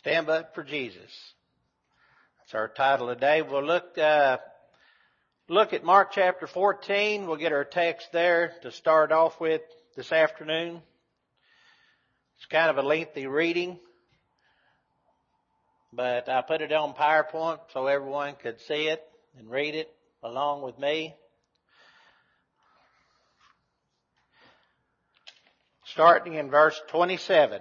Stand up for Jesus. That's our title today. We'll look at Mark chapter 14. We'll get our text there to start off with this afternoon. It's kind of a lengthy reading, but I put it on PowerPoint so everyone could see it and read it along with me. Starting in verse 27.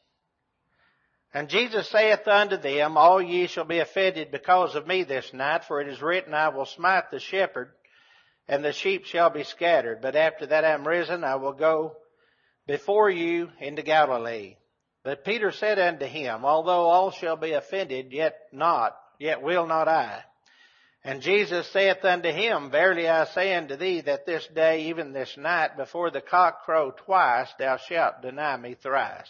And Jesus saith unto them, All ye shall be offended because of me this night, for it is written, I will smite the shepherd, and the sheep shall be scattered. But after that I am risen, I will go before you into Galilee. But Peter said unto him, Although all shall be offended, yet will not I. And Jesus saith unto him, Verily I say unto thee, that this day, even this night, before the cock crow twice, thou shalt deny me thrice.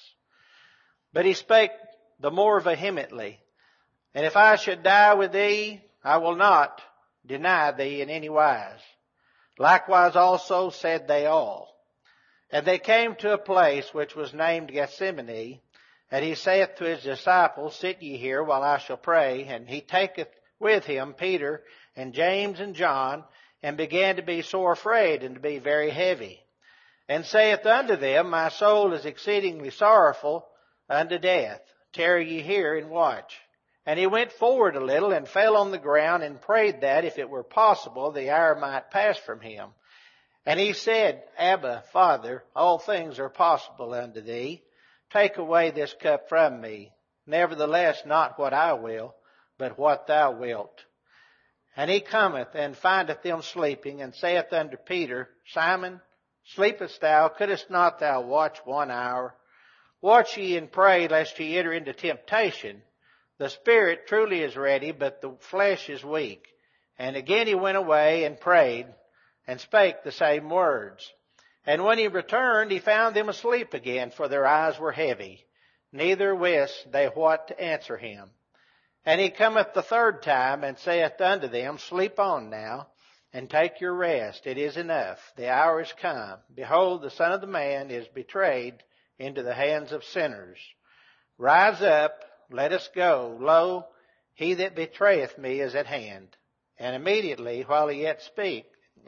But he spake the more vehemently, And if I should die with thee, I will not deny thee in any wise. Likewise also said they all. And they came to a place which was named Gethsemane, and he saith to his disciples, Sit ye here while I shall pray. And he taketh with him Peter and James and John, and began to be sore afraid and to be very heavy. And saith unto them, My soul is exceedingly sorrowful unto death. Tarry ye here and watch. And he went forward a little and fell on the ground and prayed that, if it were possible, the hour might pass from him. And he said, Abba, Father, all things are possible unto thee. Take away this cup from me. Nevertheless, not what I will, but what thou wilt. And he cometh and findeth them sleeping, and saith unto Peter, Simon, sleepest thou? Couldest not thou watch 1 hour? Watch ye and pray, lest ye enter into temptation. The spirit truly is ready, but the flesh is weak. And again he went away and prayed, and spake the same words. And when he returned, he found them asleep again, for their eyes were heavy. Neither wist they what to answer him. And he cometh the third time, and saith unto them, Sleep on now, and take your rest. It is enough. The hour is come. Behold, the Son of the Man is betrayed into the hands of sinners. Rise up, let us go. Lo, he that betrayeth me is at hand. And immediately, while he yet spake,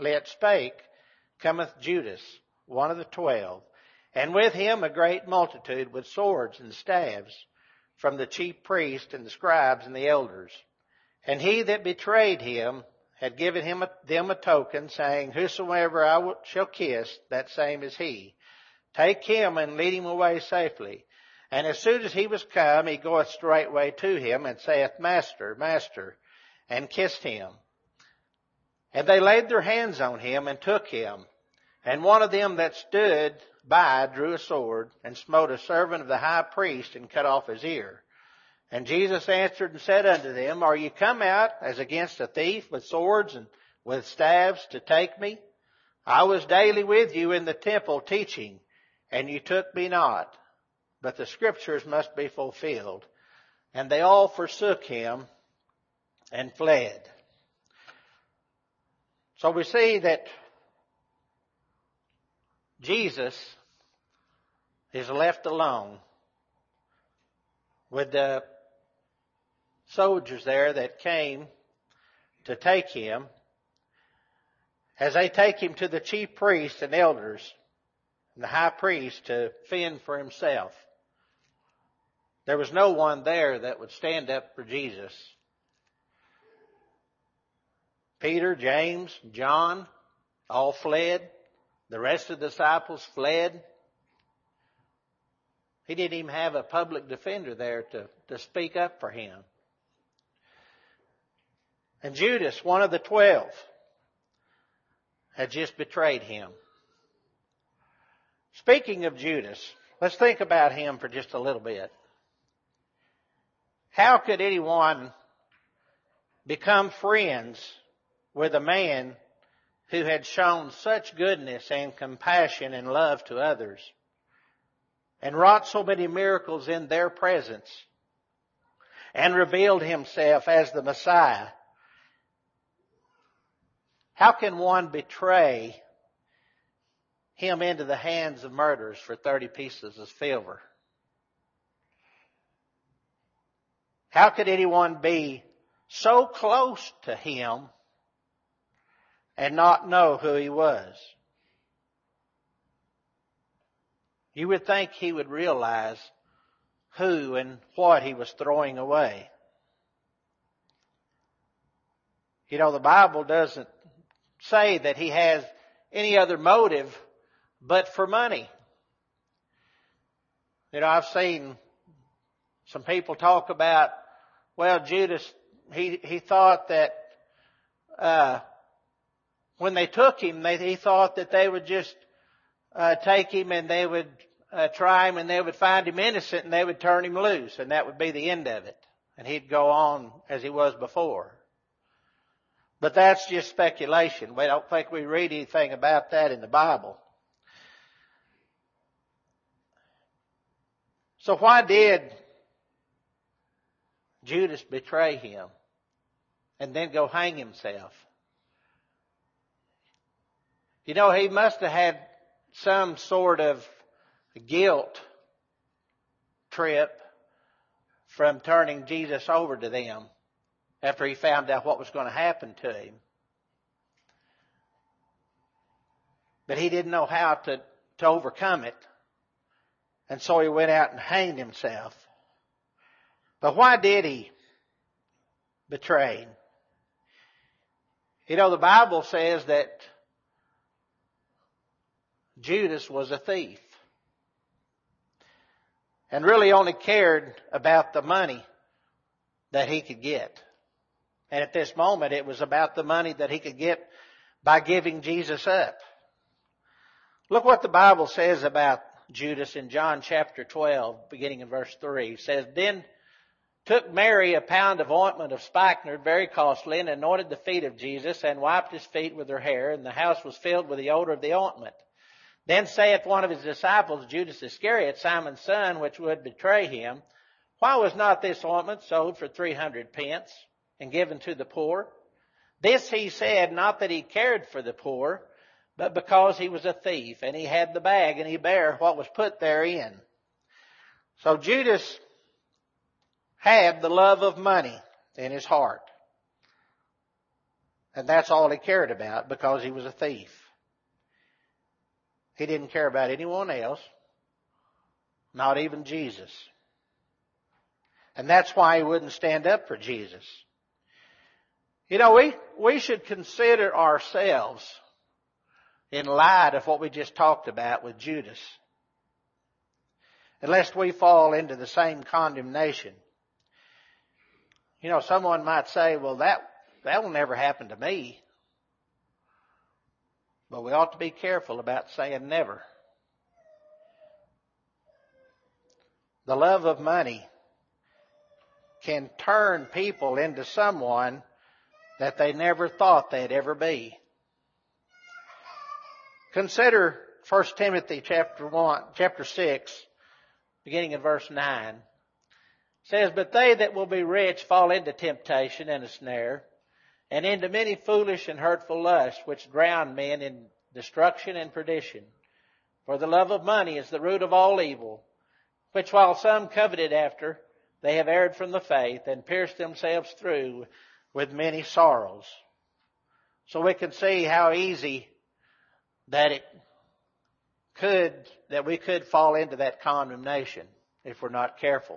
cometh Judas, one of the 12, and with him a great multitude with swords and staves, from the chief priests and the scribes and the elders. And he that betrayed him had given them a token, saying, Whosoever I shall kiss, that same is he. Take him and lead him away safely. And as soon as he was come, he goeth straightway to him, and saith, Master, Master, and kissed him. And they laid their hands on him, and took him. And one of them that stood by drew a sword, and smote a servant of the high priest, and cut off his ear. And Jesus answered and said unto them, Are ye come out as against a thief with swords and with staves to take me? I was daily with you in the temple teaching, and you took me not. But the scriptures must be fulfilled. And they all forsook him and fled. So we see that Jesus is left alone with the soldiers there that came to take him. As they take him to the chief priests and elders and the high priest to fend for himself. There was no one there that would stand up for Jesus. Peter, James, John, all fled. The rest of the disciples fled. He didn't even have a public defender there to speak up for him. And Judas, one of the 12, had just betrayed him. Speaking of Judas, let's think about him for just a little bit. How could anyone become friends with a man who had shown such goodness and compassion and love to others and wrought so many miracles in their presence and revealed himself as the Messiah? How can one betray him into the hands of murderers for 30 pieces of silver? How could anyone be so close to him and not know who he was? You would think he would realize who and what he was throwing away. You know, the Bible doesn't say that he has any other motive but for money. You know, I've seen some people talk about, well, Judas, he thought that when they took him, he thought that they would just take him and they would try him and they would find him innocent and they would turn him loose and that would be the end of it. And he'd go on as he was before. But that's just speculation. We don't think we read anything about that in the Bible. So why did Judas betray him and then go hang himself? You know, he must have had some sort of guilt trip from turning Jesus over to them after he found out what was going to happen to him. But he didn't know how to overcome it. And so he went out and hanged himself. But why did he betray him? You know, the Bible says that Judas was a thief and really only cared about the money that he could get. And at this moment, it was about the money that he could get by giving Jesus up. Look what the Bible says about Judas in John chapter 12, beginning in verse 3. It says, Then took Mary a pound of ointment of spikenard, very costly, and anointed the feet of Jesus, and wiped his feet with her hair, and the house was filled with the odor of the ointment. Then saith one of his disciples, Judas Iscariot, Simon's son, which would betray him, Why was not this ointment sold for 300 pence and given to the poor? This he said, not that he cared for the poor, but because he was a thief, and he had the bag, and he bare what was put therein. So Judas had the love of money in his heart. And that's all he cared about, because he was a thief. He didn't care about anyone else, not even Jesus. And that's why he wouldn't stand up for Jesus. You know, we should consider ourselves in light of what we just talked about with Judas, unless we fall into the same condemnation. You know, someone might say, well, that will never happen to me. But we ought to be careful about saying never. The love of money can turn people into someone that they never thought they'd ever be. Consider 1 Timothy chapter 6, beginning in verse 9. It says, But they that will be rich fall into temptation and a snare, and into many foolish and hurtful lusts, which drown men in destruction and perdition. For the love of money is the root of all evil, which while some coveted after, they have erred from the faith, and pierced themselves through with many sorrows. So we can see how easy that we could fall into that condemnation if we're not careful.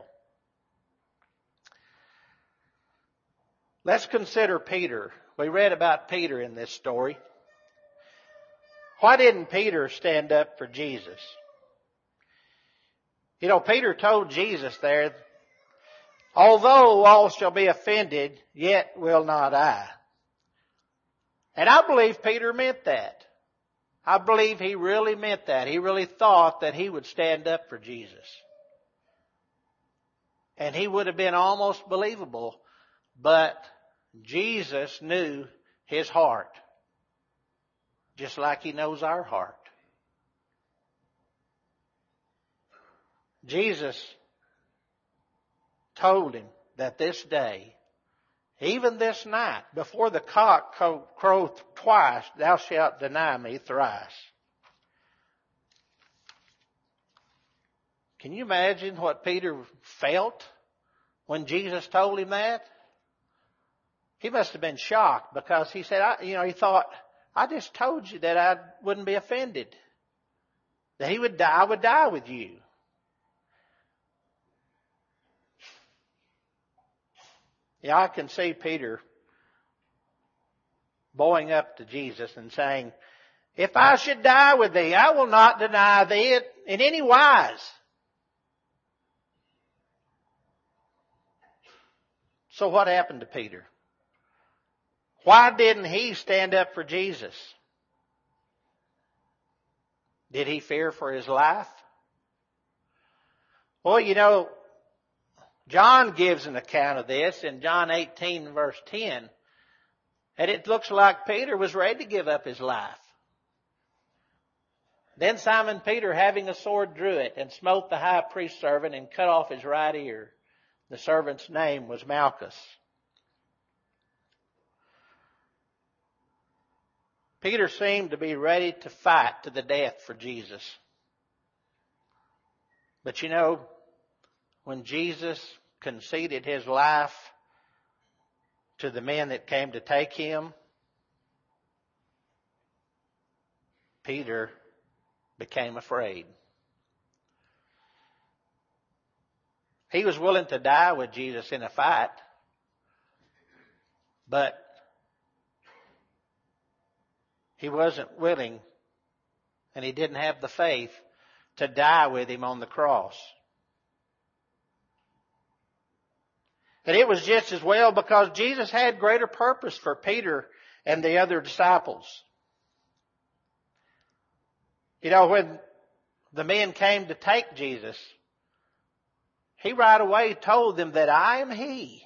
Let's consider Peter. We read about Peter in this story. Why didn't Peter stand up for Jesus? You know, Peter told Jesus there, Although all shall be offended, yet will not I. And I believe Peter meant that. I believe he really meant that. He really thought that he would stand up for Jesus. And he would have been almost believable, but Jesus knew his heart, just like he knows our heart. Jesus told him that this day, even this night, before the cock crow twice, thou shalt deny me thrice. Can you imagine what Peter felt when Jesus told him that? He must have been shocked because he said, he thought, I just told you that I wouldn't be offended. That he would die, I would die with you. Yeah, I can see Peter bowing up to Jesus and saying, if I should die with thee, I will not deny thee in any wise. So what happened to Peter? Why didn't he stand up for Jesus? Did he fear for his life? Well, John gives an account of this in John 18 verse 10. And it looks like Peter was ready to give up his life. Then Simon Peter, having a sword, drew it and smote the high priest's servant and cut off his right ear. The servant's name was Malchus. Peter seemed to be ready to fight to the death for Jesus. But when Jesus conceded his life to the men that came to take him, Peter became afraid. He was willing to die with Jesus in a fight, but he wasn't willing, and he didn't have the faith to die with him on the cross. And it was just as well because Jesus had greater purpose for Peter and the other disciples. When the men came to take Jesus, he right away told them that I am he.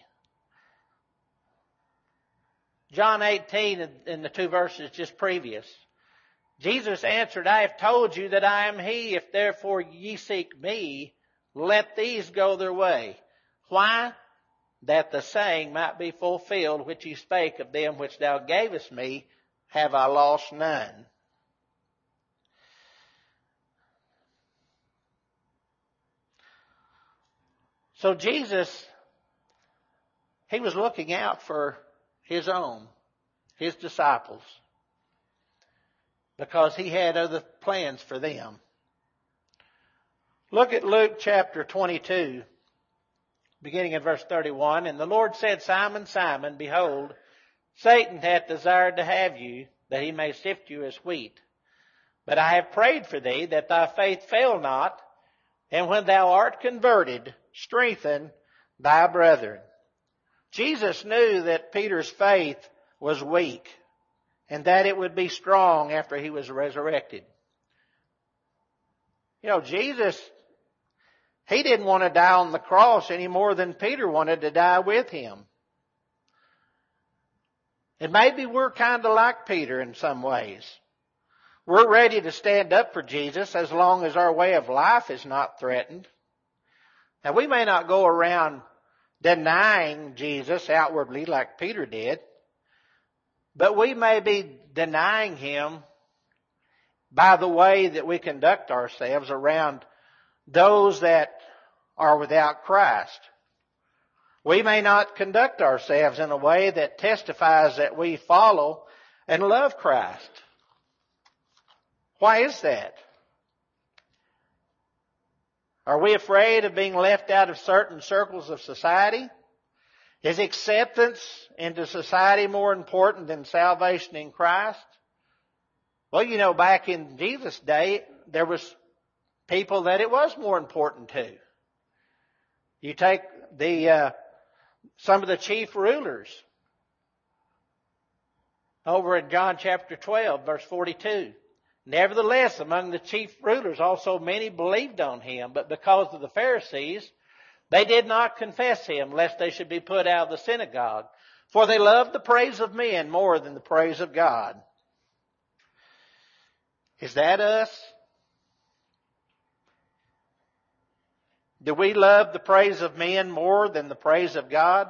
John 18 in the two verses just previous. Jesus answered, I have told you that I am he. If therefore ye seek me, let these go their way. Why? That the saying might be fulfilled which he spake, of them which thou gavest me have I lost none. So Jesus, he was looking out for his own, his disciples, because he had other plans for them. Look at Luke chapter 22, beginning in verse 31. And the Lord said, Simon, Simon, behold, Satan hath desired to have you, that he may sift you as wheat. But I have prayed for thee, that thy faith fail not, and when thou art converted, strengthen thy brethren. Jesus knew that Peter's faith was weak and that it would be strong after he was resurrected. Jesus, he didn't want to die on the cross any more than Peter wanted to die with him. And maybe we're kind of like Peter in some ways. We're ready to stand up for Jesus as long as our way of life is not threatened. Now, we may not go around denying Jesus outwardly like Peter did, but we may be denying him by the way that we conduct ourselves around those that are without Christ. We may not conduct ourselves in a way that testifies that we follow and love Christ. Why is that? Are we afraid of being left out of certain circles of society? Is acceptance into society more important than salvation in Christ? Well, back in Jesus' day, there was people that it was more important to. You take some of the chief rulers over in John chapter 12, verse 42. Nevertheless, among the chief rulers also many believed on him, but because of the Pharisees, they did not confess him, lest they should be put out of the synagogue. For they loved the praise of men more than the praise of God. Is that us? Do we love the praise of men more than the praise of God?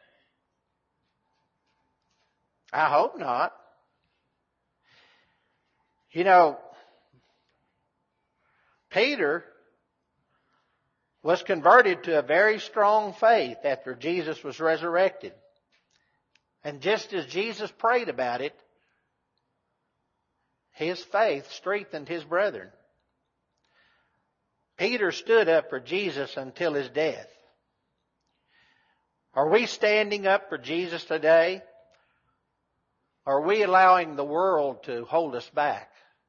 I hope not. Peter, was converted to a very strong faith after Jesus was resurrected. And just as Jesus prayed about it, his faith strengthened his brethren. Peter stood up for Jesus until his death. Are we standing up for Jesus today? Or are we allowing the world to hold us back?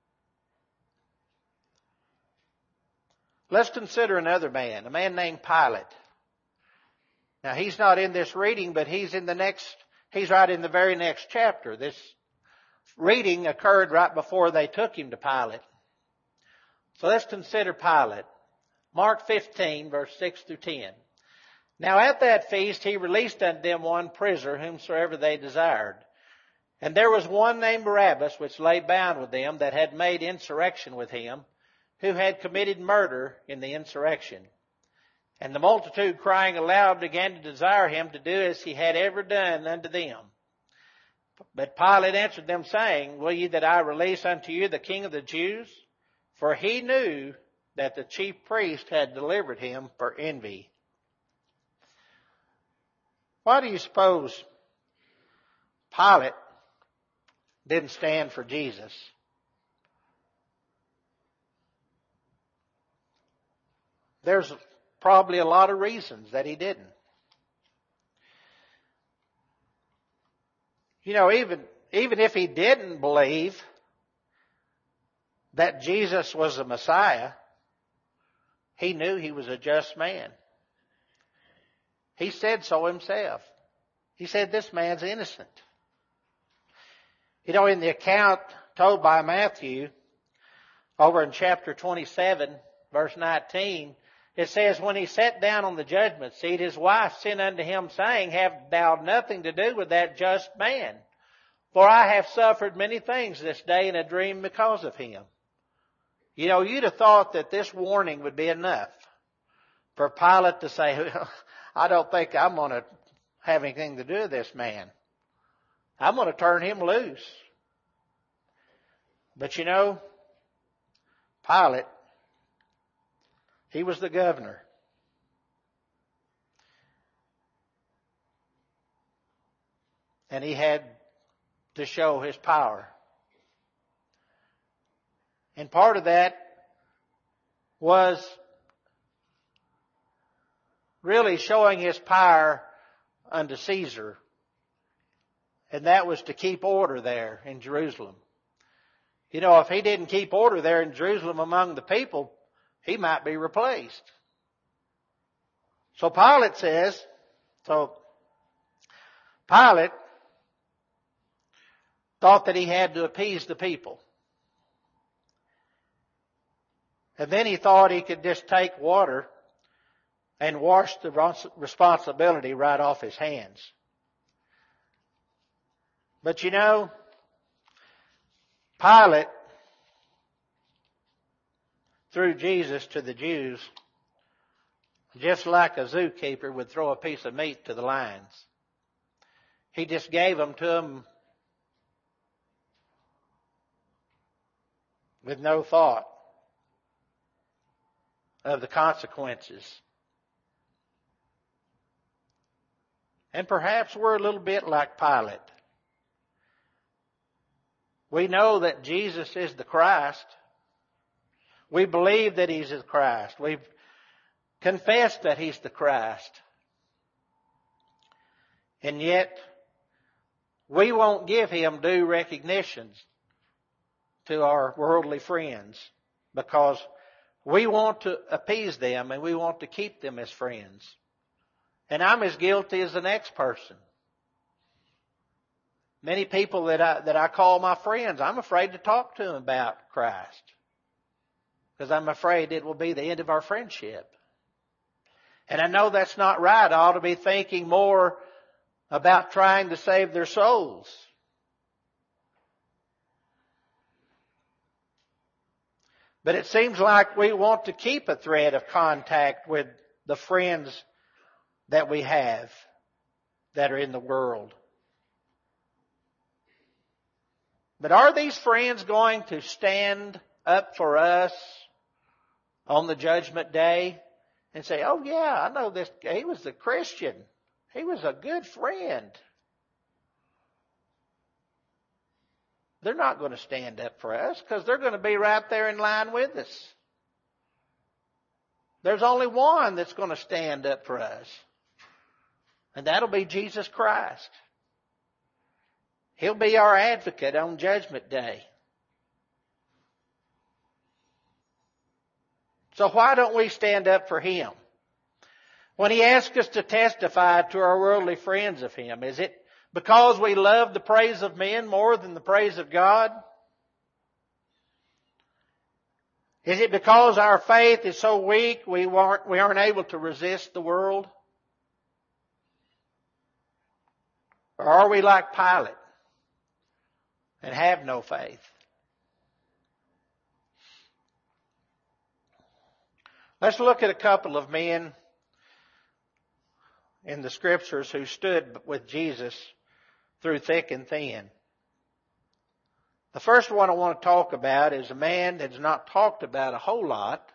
Let's consider another man, a man named Pilate. Now he's not in this reading, but he's right in the very next chapter. This reading occurred right before they took him to Pilate. So let's consider Pilate. Mark 15, verse 6 through 10. Now at that feast he released unto them one prisoner, whomsoever they desired. And there was one named Barabbas, which lay bound with them, that had made insurrection with him, who had committed murder in the insurrection. And the multitude, crying aloud, began to desire him to do as he had ever done unto them. But Pilate answered them, saying, Will ye that I release unto you the King of the Jews? For he knew that the chief priest had delivered him for envy. Why do you suppose Pilate didn't stand for Jesus? There's probably a lot of reasons that he didn't. You know, even if he didn't believe that Jesus was the Messiah, he knew he was a just man. He said so himself. He said, this man's innocent. You know, in the account told by Matthew, over in chapter 27, verse 19, it says, when he sat down on the judgment seat, his wife sent unto him, saying, Have thou nothing to do with that just man? For I have suffered many things this day in a dream because of him. You know, you'd have thought that this warning would be enough for Pilate to say, well, I don't think I'm going to have anything to do with this man. I'm going to turn him loose. But you know, Pilate, he was the governor. And he had to show his power. And part of that was really showing his power unto Caesar. And that was to keep order there in Jerusalem. You know, if he didn't keep order there in Jerusalem among the people, he might be replaced. So Pilate thought that he had to appease the people. And then he thought he could just take water and wash the responsibility right off his hands. But you know, Pilate threw Jesus to the Jews just like a zookeeper would throw a piece of meat to the lions. He just gave them to them with no thought of the consequences. And perhaps we're a little bit like Pilate. We know that Jesus is the Christ. We believe that He's the Christ. We've confessed that He's the Christ. And yet, we won't give Him due recognition to our worldly friends because we want to appease them and we want to keep them as friends. And I'm as guilty as the next person. Many people that I call my friends, I'm afraid to talk to them about Christ because I'm afraid it will be the end of our friendship. And I know that's not right. I ought to be thinking more about trying to save their souls. But it seems like we want to keep a thread of contact with the friends that we have that are in the world. But are these friends going to stand up for us on the judgment day and say, oh yeah, I know this. He was a Christian. He was a good friend. They're not going to stand up for us because they're going to be right there in line with us. There's only one that's going to stand up for us. And that'll be Jesus Christ. He'll be our advocate on Judgment Day. So why don't we stand up for Him? When He asks us to testify to our worldly friends of Him, is it because we love the praise of men more than the praise of God? Is it because our faith is so weak we aren't able to resist the world? Or are we like Pilate and have no faith? Let's look at a couple of men in the Scriptures who stood with Jesus through thick and thin. The first one I want to talk about is a man that's not talked about a whole lot,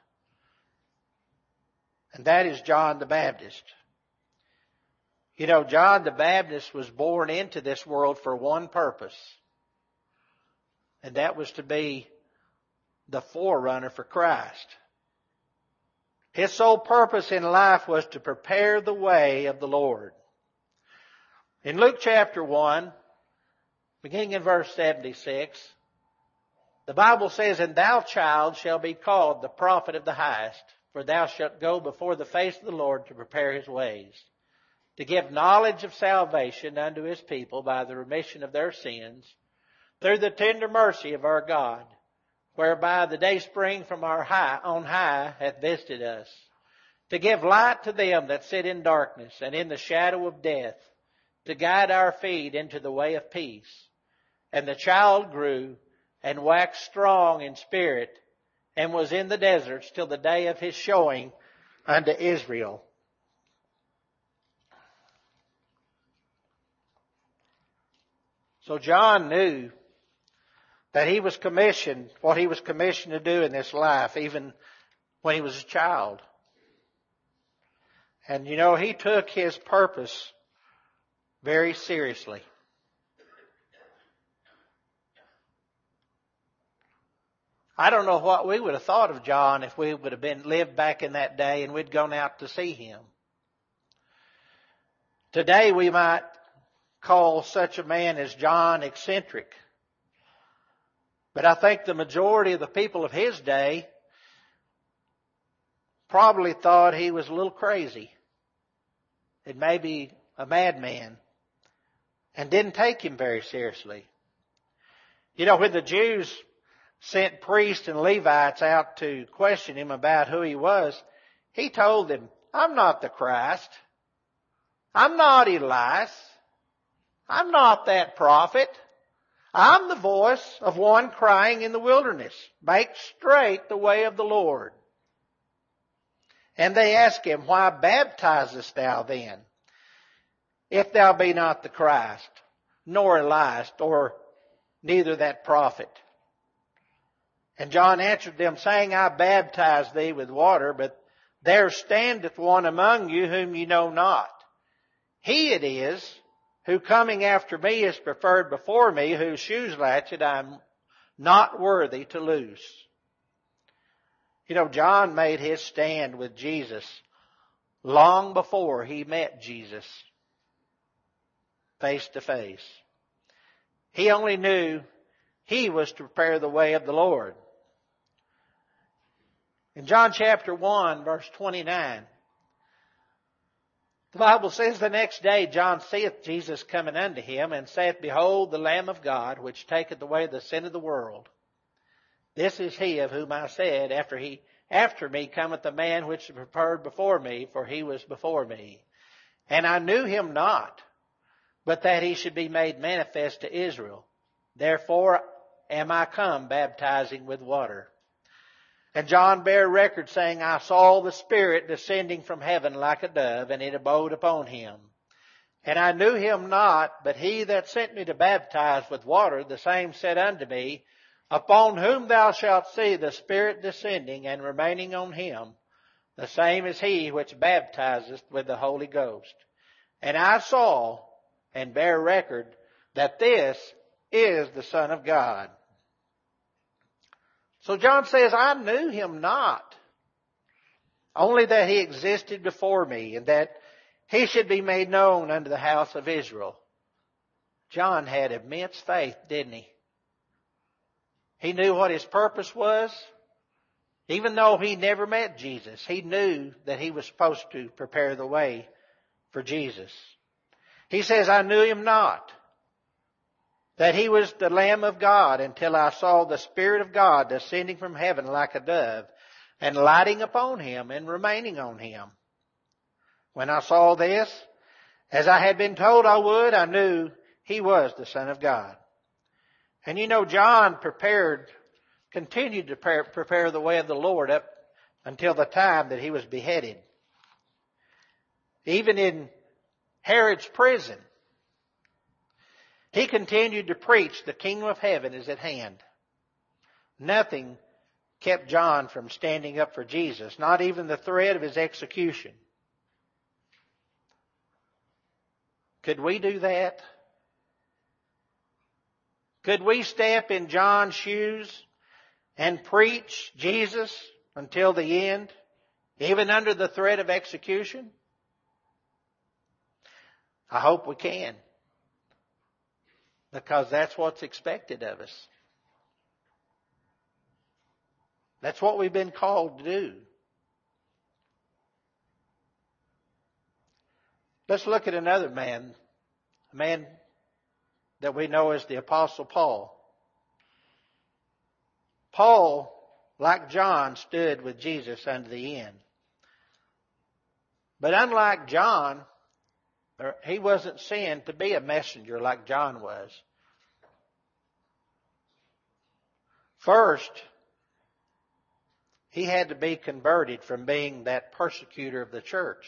and that is John the Baptist. You know, John the Baptist was born into this world for one purpose, and that was to be the forerunner for Christ. His sole purpose in life was to prepare the way of the Lord. In Luke chapter 1, beginning in verse 76, the Bible says, "And thou, child, shall be called the prophet of the highest, for thou shalt go before the face of the Lord to prepare His ways, to give knowledge of salvation unto His people by the remission of their sins, through the tender mercy of our God, whereby the day spring from on high hath visited us, to give light to them that sit in darkness and in the shadow of death, to guide our feet into the way of peace. And the child grew and waxed strong in spirit, and was in the deserts till the day of His showing unto Israel." So John knew that he was commissioned, what he was commissioned to do in this life, even when he was a child. And you know, he took his purpose very seriously. I don't know what we would have thought of John if we would have lived back in that day and we'd gone out to see him. Today we might call such a man as John eccentric. But I think the majority of the people of his day probably thought he was a little crazy and maybe a madman, and didn't take him very seriously. You know, when the Jews sent priests and Levites out to question him about who he was, he told them, "I'm not the Christ. I'm not Elias. I'm not that prophet. I'm the voice of one crying in the wilderness, make straight the way of the Lord." And they asked him, "Why baptizest thou then, if thou be not the Christ, nor Elias, or neither that prophet?" And John answered them, saying, "I baptize thee with water, but there standeth one among you whom ye know not. He it is who coming after me is preferred before me, whose shoes latchet I am not worthy to loose." You know, John made his stand with Jesus long before he met Jesus face to face. He only knew he was to prepare the way of the Lord. In John chapter 1, verse 29, the Bible says, "The next day John seeth Jesus coming unto him, and saith, Behold, the Lamb of God, which taketh away the sin of the world. This is he of whom I said, After me cometh a man which is prepared before me, for he was before me. And I knew him not, but that he should be made manifest to Israel. Therefore am I come baptizing with water. And John bare record, saying, I saw the Spirit descending from heaven like a dove, and it abode upon him. And I knew him not, but he that sent me to baptize with water, the same said unto me, Upon whom thou shalt see the Spirit descending and remaining on him, the same as he which baptizeth with the Holy Ghost. And I saw and bear record that this is the Son of God. So John says, I knew him not, only that he existed before me, and that he should be made known unto the house of Israel. John had immense faith, didn't he? He knew what his purpose was. Even though he never met Jesus, he knew that he was supposed to prepare the way for Jesus. He says, I knew him not, that he was the Lamb of God, until I saw the Spirit of God descending from heaven like a dove, and lighting upon him and remaining on him. When I saw this, as I had been told I would, I knew he was the Son of God. And you know, John continued to prepare the way of the Lord up until the time that he was beheaded. Even in Herod's prison, he continued to preach the kingdom of heaven is at hand. Nothing kept John from standing up for Jesus, not even the threat of his execution. Could we do that? Could we step in John's shoes and preach Jesus until the end, even under the threat of execution? I hope we can, because that's what's expected of us. That's what we've been called to do. Let's look at another man, a man that we know as the Apostle Paul. Paul, like John, stood with Jesus unto the end. But unlike John, he wasn't sent to be a messenger like John was. First, he had to be converted from being that persecutor of the church.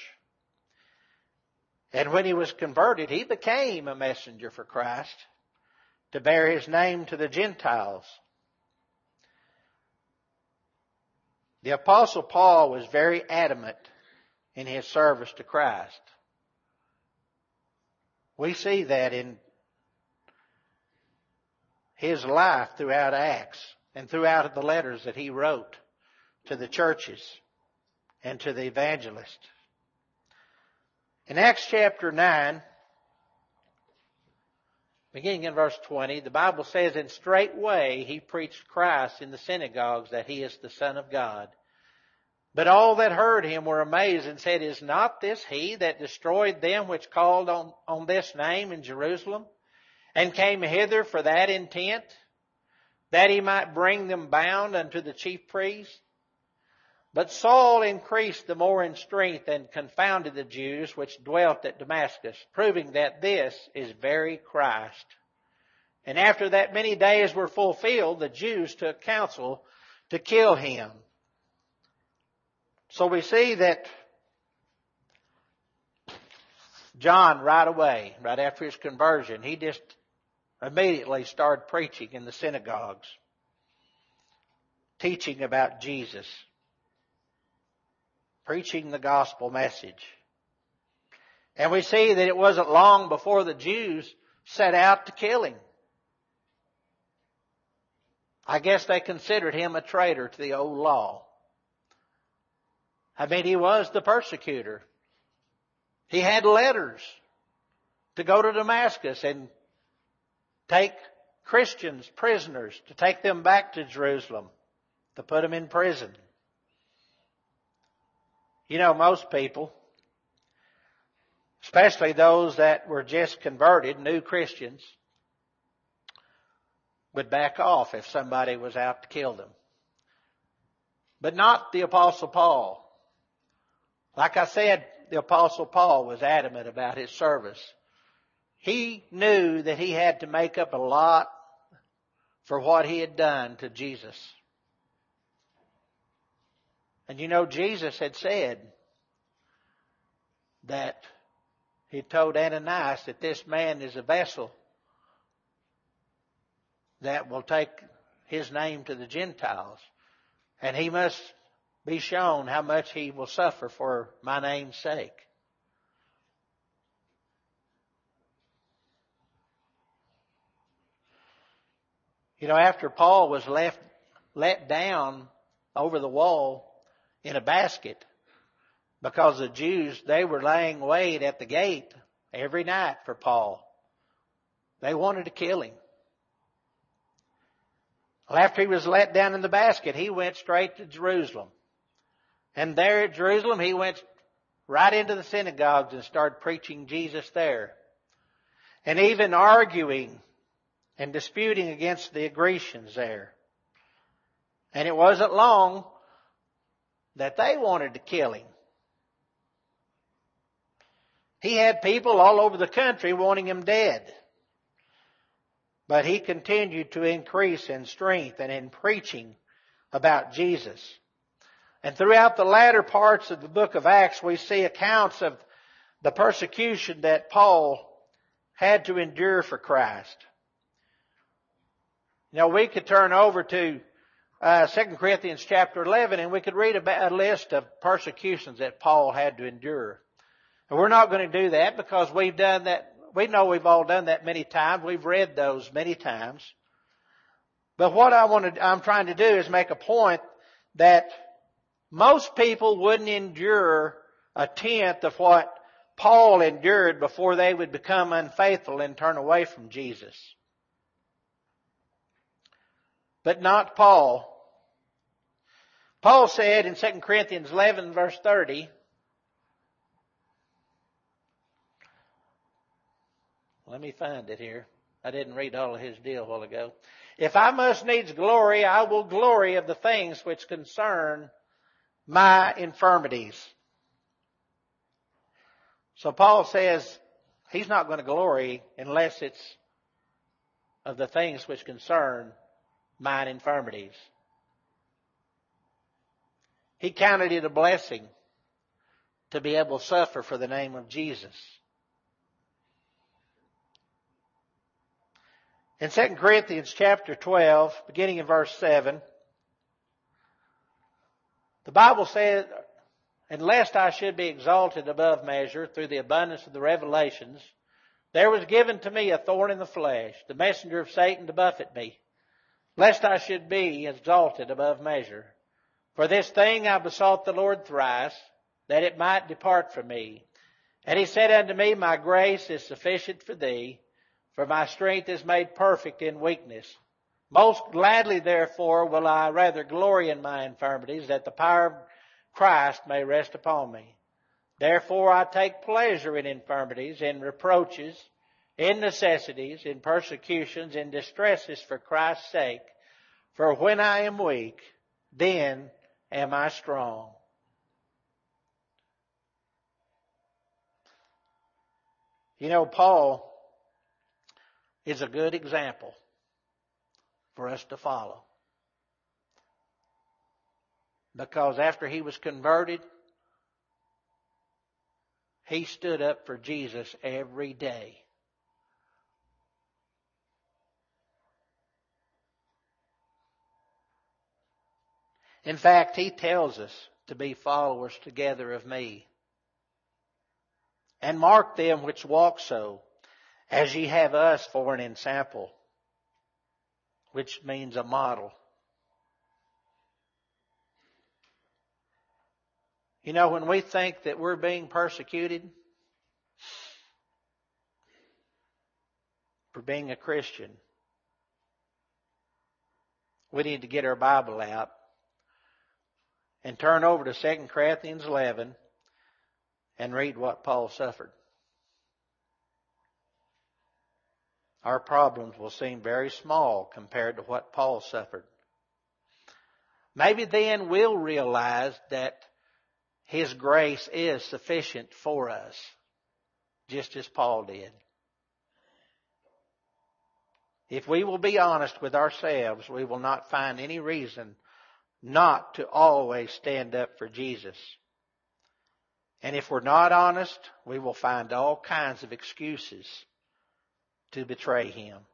And when he was converted, he became a messenger for Christ to bear his name to the Gentiles. The Apostle Paul was very adamant in his service to Christ. We see that in his life throughout Acts and throughout the letters that he wrote to the churches and to the evangelists. In Acts chapter 9, beginning in verse 20, the Bible says, And straightway he preached Christ in the synagogues, that he is the Son of God. But all that heard him were amazed, and said, Is not this he that destroyed them which called on this name in Jerusalem, and came hither for that intent, that he might bring them bound unto the chief priests? But Saul increased the more in strength, and confounded the Jews which dwelt at Damascus, proving that this is very Christ. And after that many days were fulfilled, the Jews took counsel to kill him. So we see that John right away, right after his conversion, he just immediately started preaching in the synagogues, teaching about Jesus, preaching the gospel message. And we see that it wasn't long before the Jews set out to kill him. I guess they considered him a traitor to the old law. I mean, he was the persecutor. He had letters to go to Damascus and take Christians, prisoners, to take them back to Jerusalem, to put them in prison. You know, most people, especially those that were just converted, new Christians, would back off if somebody was out to kill them. But not the Apostle Paul. Like I said, the Apostle Paul was adamant about his service. He knew that he had to make up a lot for what he had done to Jesus. And you know, Jesus had said that he told Ananias that this man is a vessel that will take his name to the Gentiles. And he must be shown how much he will suffer for my name's sake. You know, after Paul was let down over the wall in a basket, because the Jews, they were laying wait at the gate every night for Paul. They wanted to kill him. Well, after he was let down in the basket, he went straight to Jerusalem. And there at Jerusalem, he went right into the synagogues and started preaching Jesus there. And even arguing and disputing against the Grecians there. And it wasn't long that they wanted to kill him. He had people all over the country wanting him dead. But he continued to increase in strength and in preaching about Jesus. And throughout the latter parts of the book of Acts, we see accounts of the persecution that Paul had to endure for Christ. You know, we could turn over to 2 Corinthians chapter 11 and we could read a list of persecutions that Paul had to endure. And we're not going to do that because we've done that. We know we've all done that many times. We've read those many times. But what I'm trying to do is make a point that most people wouldn't endure a tenth of what Paul endured before they would become unfaithful and turn away from Jesus. But not Paul. Paul said in 2 Corinthians 11 verse 30, let me find it here. I didn't read all of his deal a while ago. If I must needs glory, I will glory of the things which concern my infirmities. So Paul says he's not going to glory unless it's of the things which concern mine infirmities. He counted it a blessing to be able to suffer for the name of Jesus. In 2 Corinthians chapter 12, beginning in verse 7, the Bible says, "And lest I should be exalted above measure through the abundance of the revelations, there was given to me a thorn in the flesh, the messenger of Satan to buffet me, lest I should be exalted above measure. For this thing I besought the Lord thrice, that it might depart from me. And he said unto me, My grace is sufficient for thee, for my strength is made perfect in weakness. Most gladly, therefore, will I rather glory in my infirmities, that the power of Christ may rest upon me. Therefore I take pleasure in infirmities, in reproaches, in necessities, in persecutions, in distresses for Christ's sake. For when I am weak, then am I strong." You know, Paul is a good example for us to follow. Because after he was converted, he stood up for Jesus every day. In fact, he tells us to be followers together of me. And mark them which walk so, as ye have us for an ensample, which means a model. You know, when we think that we're being persecuted for being a Christian, we need to get our Bible out and turn over to 2 Corinthians 11 and read what Paul suffered. Our problems will seem very small compared to what Paul suffered. Maybe then we'll realize that His grace is sufficient for us, just as Paul did. If we will be honest with ourselves, we will not find any reason not to always stand up for Jesus. And if we're not honest, we will find all kinds of excuses to betray Him.